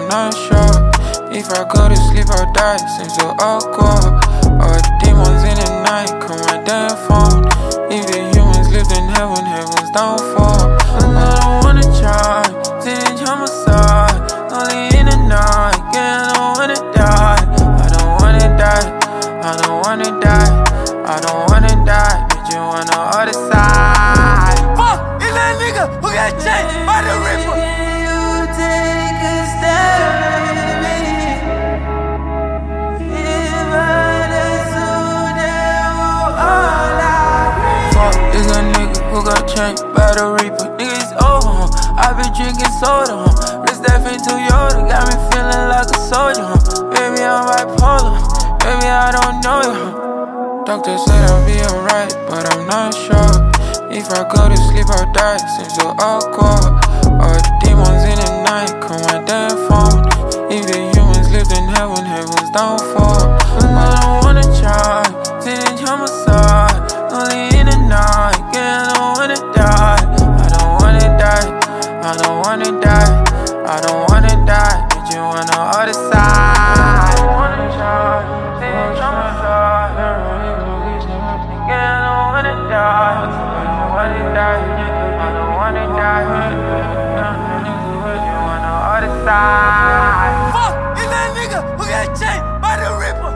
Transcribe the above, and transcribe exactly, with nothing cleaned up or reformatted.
not sure. If I go to sleep or die, seems so awkward. All demons in the night, call my damn phone. If the humans lived in heaven, heaven's downfall. I don't wanna try, sitting on my side, only in the night, yeah, I don't wanna die. I don't wanna die, I don't wanna die, I don't wanna die, but you on the other side. Fuck, is that nigga who got chased by the Ripper? You take a step with me. If I do, then we'll all agree. Fuck, is a nigga who got changed by the Reaper. Nigga, it's over, huh? I been drinking soda, huh? Wrist that fit Toyota, got me feeling like a soldier, huh? Baby, I'm bipolar, baby, I don't know you, huh? Doctor said I'll be alright, but I'm not sure. If I go to sleep or die, seems so awkward. All demons in the night, call my damn phone. If the humans lived in heaven, heaven's downfall. I don't wanna try, sitting on my side, only in the night, yeah, I don't wanna die. I don't wanna die, I don't wanna die, I don't wanna die, but you on the other side. I don't wanna try, sitting on my side, yeah, I don't wanna die. I don't wanna die, I don't wanna die, you on the other side. Fuck, is that nigga who got chased by the Ripper?